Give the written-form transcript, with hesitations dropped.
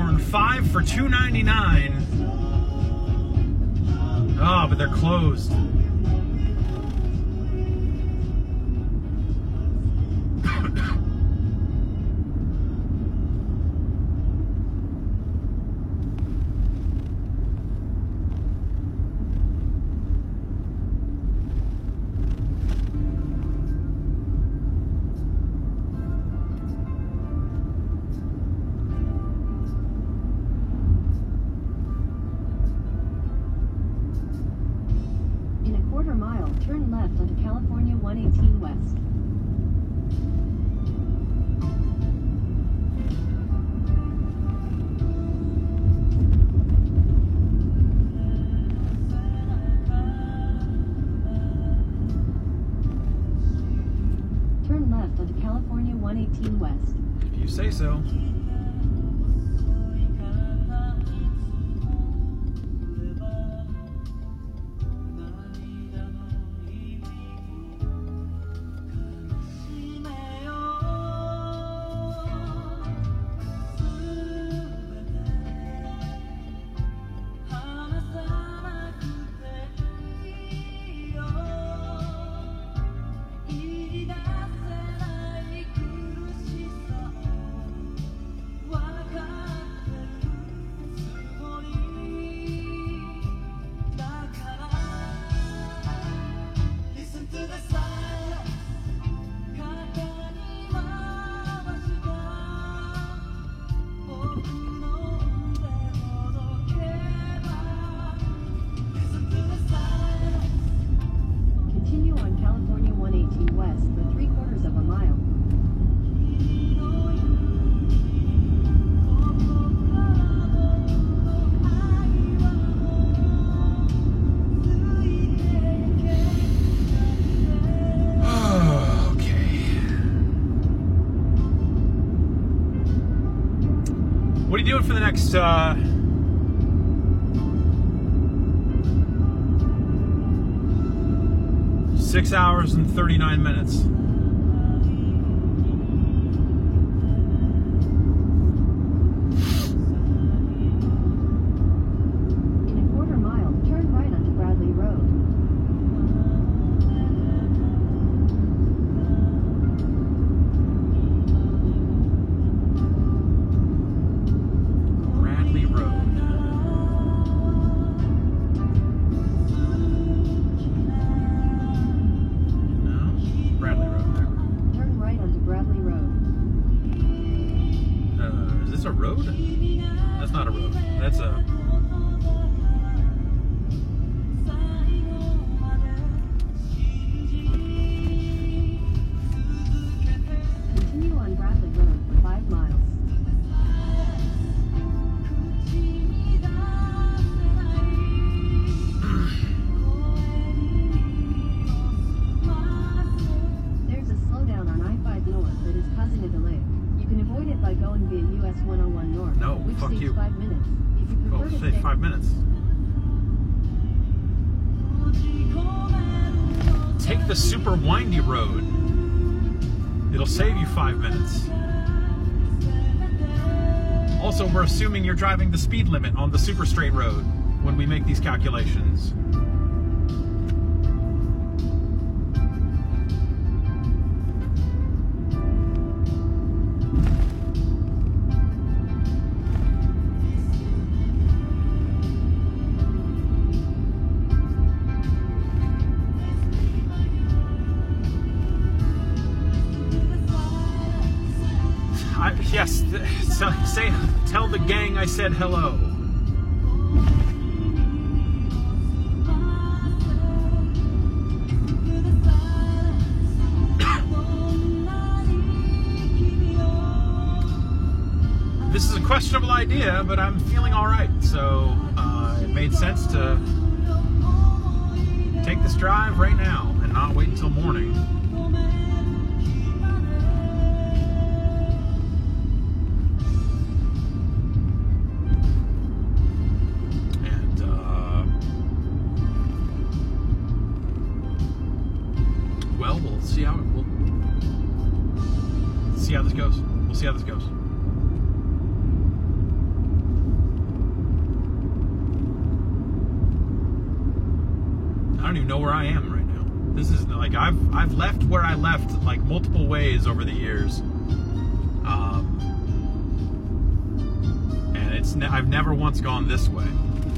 Longhorn 5 for $2.99. Oh, but they're closed. Turn left onto California 118 West. Turn left onto California 118 West. If you say so. What are you doing for the next 6 hours and 39 minutes? In a quarter mile, turn right onto Bradley Road. A road? That's not a road. That's a... Continue on Bradley Road for 5 miles. There's a slowdown on I-5 North that is causing a delay. You can avoid it by going via US 101 North, no, which fuck takes you. 5 minutes. If you prefer to say 5 minutes. Take the super windy road. It'll save you 5 minutes. Also, we're assuming you're driving the speed limit on the super straight road when we make these calculations. Yes, tell the gang I said hello. This is a questionable idea, but I'm feeling all right, so it made sense to take this drive right now and not wait until morning. We'll see how this goes. We'll see how this goes. don't even know where I am right now. This is like I've left where I left like multiple ways over the years, and I've never once gone this way.